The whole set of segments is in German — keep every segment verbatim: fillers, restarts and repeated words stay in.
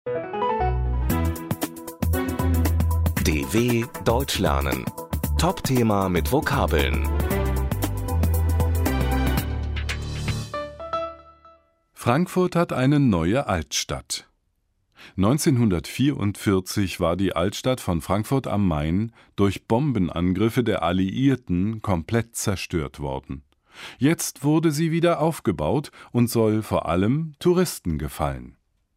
D W Deutsch lernen. Top-Thema mit Vokabeln. Frankfurt hat eine neue Altstadt. neunzehnhundertvierundvierzig war die Altstadt von Frankfurt am Main durch Bombenangriffe der Alliierten komplett zerstört worden. Jetzt wurde sie wieder aufgebaut und soll vor allem Touristen gefallen.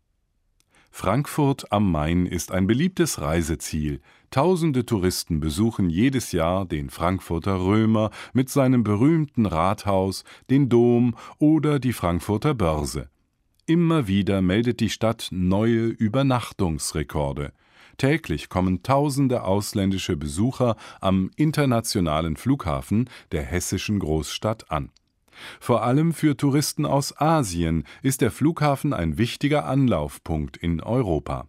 Frankfurt am Main ist ein beliebtes Reiseziel. Tausende Touristen besuchen jedes Jahr den Frankfurter Römer mit seinem berühmten Rathaus, den Dom oder die Frankfurter Börse. Immer wieder meldet die Stadt neue Übernachtungsrekorde. Täglich kommen tausende ausländische Besucher am internationalen Flughafen der hessischen Großstadt an. Vor allem für Touristen aus Asien ist der Flughafen ein wichtiger Anlaufpunkt in Europa.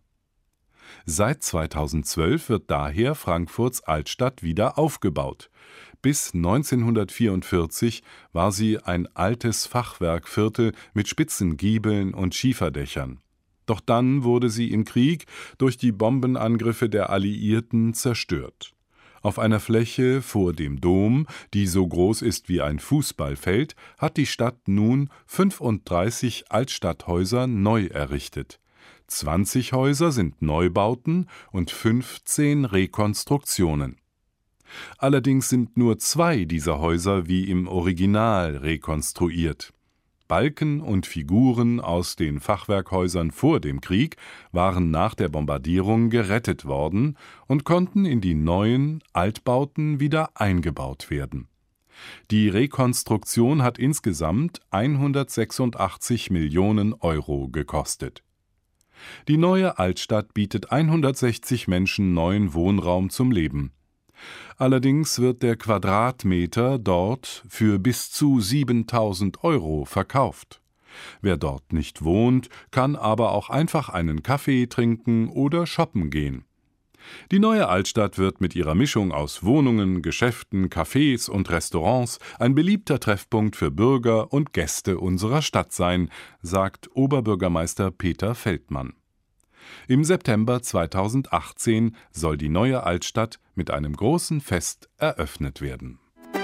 Seit zweitausendzwölf wird daher Frankfurts Altstadt wieder aufgebaut. Bis neunzehnhundertvierundvierzig war sie ein altes Fachwerkviertel mit spitzen Giebeln und Schieferdächern. Doch dann wurde sie im Krieg durch die Bombenangriffe der Alliierten zerstört. Auf einer Fläche vor dem Dom, die so groß ist wie ein Fußballfeld, hat die Stadt nun fünfunddreißig Altstadthäuser neu errichtet. zwanzig Häuser sind Neubauten und fünfzehn Rekonstruktionen. Allerdings sind nur zwei dieser Häuser wie im Original rekonstruiert. Balken und Figuren aus den Fachwerkhäusern vor dem Krieg waren nach der Bombardierung gerettet worden und konnten in die neuen Altbauten wieder eingebaut werden. Die Rekonstruktion hat insgesamt hundertsechsundachtzig Millionen Euro gekostet. Die neue Altstadt bietet hundertsechzig Menschen neuen Wohnraum zum Leben. Allerdings wird der Quadratmeter dort für bis zu siebentausend Euro verkauft. Wer dort nicht wohnt, kann aber auch einfach einen Kaffee trinken oder shoppen gehen. Die neue Altstadt wird mit ihrer Mischung aus Wohnungen, Geschäften, Cafés und Restaurants ein beliebter Treffpunkt für Bürger und Gäste unserer Stadt sein, sagt Oberbürgermeister Peter Feldmann. Im September zweitausendachtzehn soll die neue Altstadt mit einem großen Fest eröffnet werden.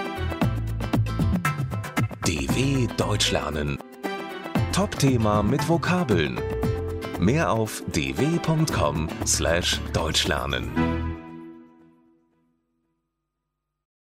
D W Deutsch lernen. Top-Thema mit Vokabeln. Mehr auf d w punkt com slash deutsch lernen.